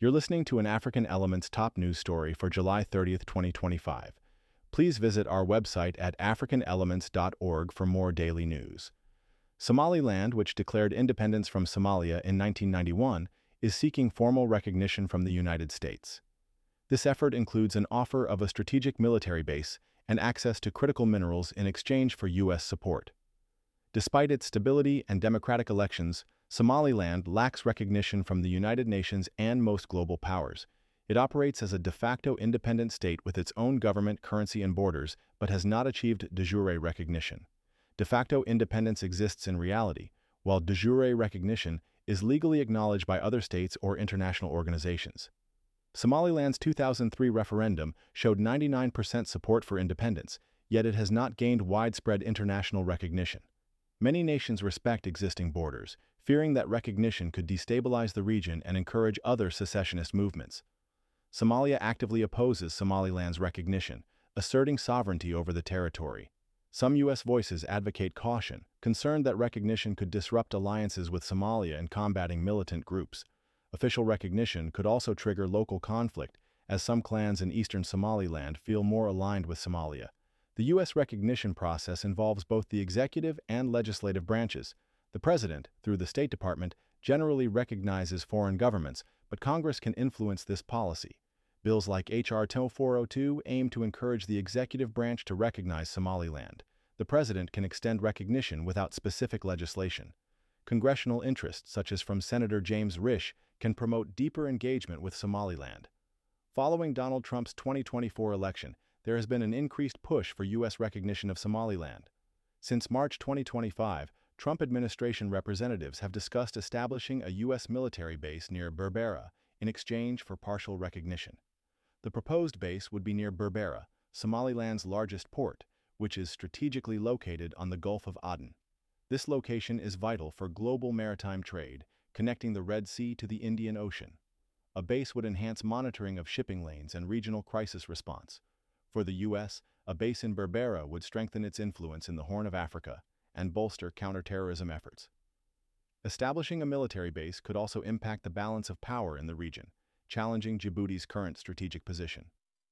You're listening to an African Elements top news story for July 30th, 2025. Please visit our website at africanelements.org for more daily news. Somaliland, which declared independence from Somalia in 1991, is seeking formal recognition from the United States. This effort includes an offer of a strategic military base and access to critical minerals in exchange for U.S. support. Despite its stability and democratic elections, Somaliland lacks recognition from the United Nations and most global powers. It operates as a de facto independent state with its own government, currency, and borders, but has not achieved de jure recognition. De facto independence exists in reality, while de jure recognition is legally acknowledged by other states or international organizations. Somaliland's 2003 referendum showed 99% support for independence, yet it has not gained widespread international recognition. Many nations respect existing borders, fearing that recognition could destabilize the region and encourage other secessionist movements. Somalia actively opposes Somaliland's recognition, asserting sovereignty over the territory. Some U.S. voices advocate caution, concerned that recognition could disrupt alliances with Somalia in combating militant groups. Official recognition could also trigger local conflict, as some clans in eastern Somaliland feel more aligned with Somalia. The U.S. recognition process involves both the executive and legislative branches. The President, through the State Department, generally recognizes foreign governments, but Congress can influence this policy. Bills like H.R. 402 aim to encourage the executive branch to recognize Somaliland. The President can extend recognition without specific legislation. Congressional interests, such as from Senator James Risch, can promote deeper engagement with Somaliland. Following Donald Trump's 2024 election, there has been an increased push for U.S. recognition of Somaliland. Since March 2025, Trump administration representatives have discussed establishing a U.S. military base near Berbera in exchange for partial recognition. The proposed base would be near Berbera, Somaliland's largest port, which is strategically located on the Gulf of Aden. This location is vital for global maritime trade, connecting the Red Sea to the Indian Ocean. A base would enhance monitoring of shipping lanes and regional crisis response. For the U.S., a base in Berbera would strengthen its influence in the Horn of Africa and bolster counterterrorism efforts. Establishing a military base could also impact the balance of power in the region, challenging Djibouti's current strategic position.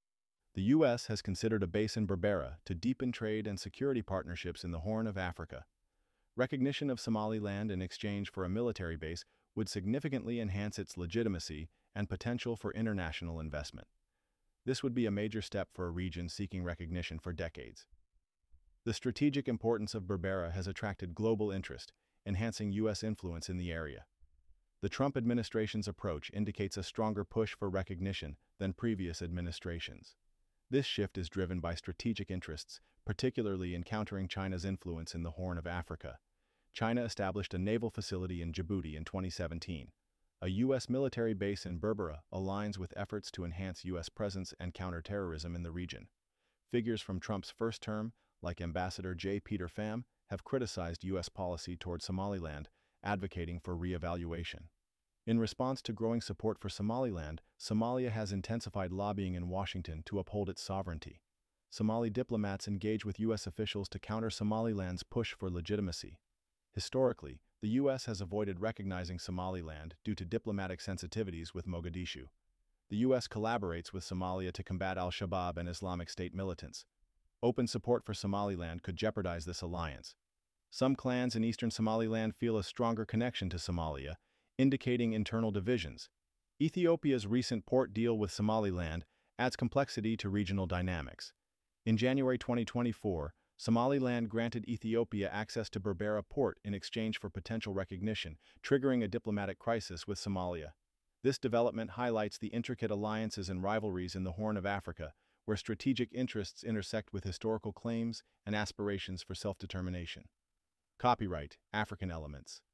The U.S. has considered a base in Berbera to deepen trade and security partnerships in the Horn of Africa. Recognition of Somaliland in exchange for a military base would significantly enhance its legitimacy and potential for international investment. This would be a major step for a region seeking recognition for decades. The strategic importance of Berbera has attracted global interest, enhancing U.S. influence in the area. The Trump administration's approach indicates a stronger push for recognition than previous administrations. This shift is driven by strategic interests, particularly in countering China's influence in the Horn of Africa. China established a naval facility in Djibouti in 2017. A U.S. military base in Berbera aligns with efforts to enhance U.S. presence and counterterrorism in the region. Figures from Trump's first term, like Ambassador J. Peter Pham, have criticized U.S. policy toward Somaliland, advocating for re-evaluation. In response to growing support for Somaliland, Somalia has intensified lobbying in Washington to uphold its sovereignty. Somali diplomats engage with U.S. officials to counter Somaliland's push for legitimacy. Historically, the U.S. has avoided recognizing Somaliland due to diplomatic sensitivities with Mogadishu. The U.S. collaborates with Somalia to combat al-Shabaab and Islamic State militants. Open support for Somaliland could jeopardize this alliance. Some clans in eastern Somaliland feel a stronger connection to Somalia, indicating internal divisions. Ethiopia's recent port deal with Somaliland adds complexity to regional dynamics. In January 2024, Somaliland granted Ethiopia access to Berbera port in exchange for potential recognition, triggering a diplomatic crisis with Somalia. This development highlights the intricate alliances and rivalries in the Horn of Africa, where strategic interests intersect with historical claims and aspirations for self-determination. Copyright African Elements.